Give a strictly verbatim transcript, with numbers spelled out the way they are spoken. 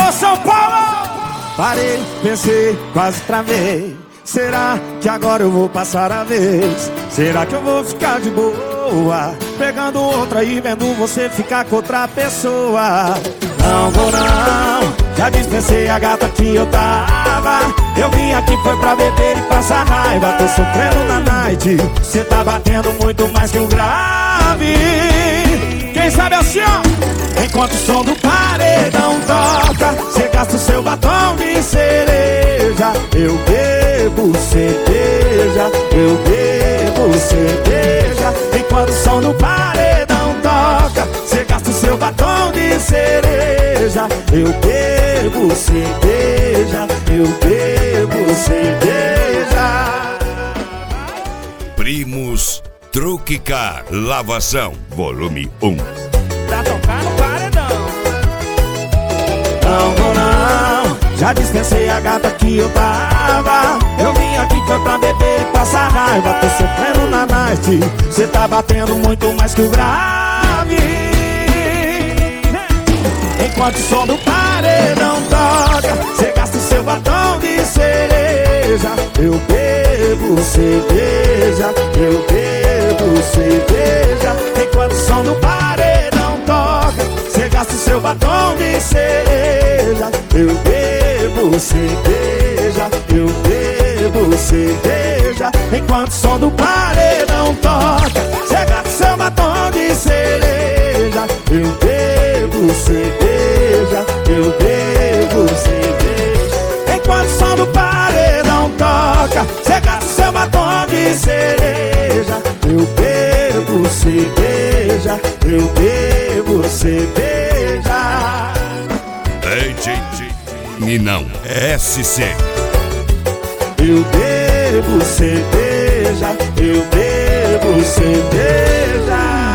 Alô, São Paulo! Parei, pensei, quase travei. Será que agora eu vou passar a vez? Será que eu vou ficar de boa, pegando outra e vendo você ficar com outra pessoa? Não vou não, já dispensei a gata que eu tava. Eu vim aqui foi pra beber e passar raiva. Tô sofrendo na night, cê tá batendo muito mais que o grave. Quem sabe assim, ó, enquanto o som do paredão toca, cê gasta o seu batom de cereja. Eu bebo cerveja, eu bebo cerveja. Enquanto o som do paredão toca, cê gasta o seu batom de cereja. Eu bebo cerveja, eu bebo cerveja. Primos Truque Car Lavação, volume um. Pra tocar no paredão. Não vou não, já dispensei a gata que eu tava. Eu vim aqui foi pra beber e passar raiva. Tô sofrendo na night, cê tá batendo muito mais que o grave. Enquanto o som do paredão toca, cê gasta o seu batom de cereja. Eu bebo cerveja, eu bebo cerveja. Enquanto o som do paredão toca, cê gasta o seu batom de cereja. Eu bebo cerveja, eu bebo cerveja. Enquanto o som do paredão toca, cê gasta o seu batom de cereja. Eu bebo cerveja, eu bebo cerveja. Enquanto o som do paredão toca, cê gasta o seu batom de cereja. Eu bebo cerveja, eu bebo cerveja. E não, S C. Eu bebo cerveja, eu bebo cerveja.